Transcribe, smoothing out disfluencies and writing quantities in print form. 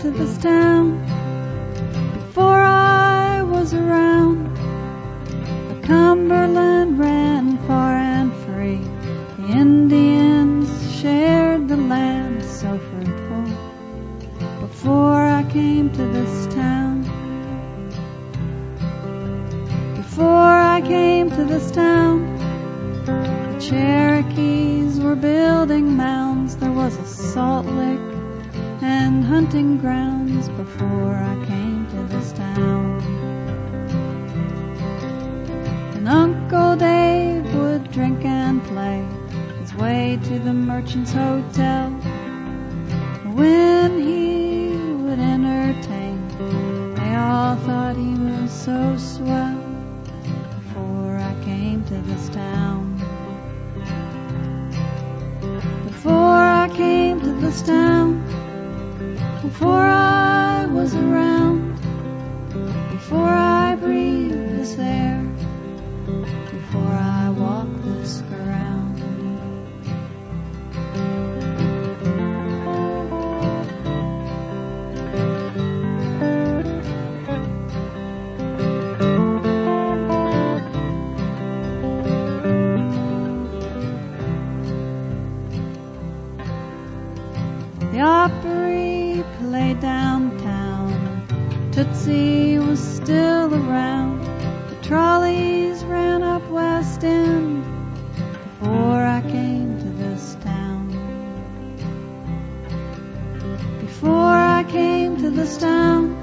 to this town, before I was around, the Cumberland ran far and free. The Indians shared the land so fruitful before I came to this town. Before I came to this town, the Cherokees were building mounds. There was a salt lick and hunting grounds before I came to this town. And Uncle Dave would drink and play his way to the Merchant's Hotel. When he would entertain, they all thought he was so swell before I came to this town. Before I came to this town, before I was around, before I breathed this air, before I walked this ground. The Opry played downtown, Tootsie was still around. The trolleys ran up West End before I came to this town. Before I came to this town,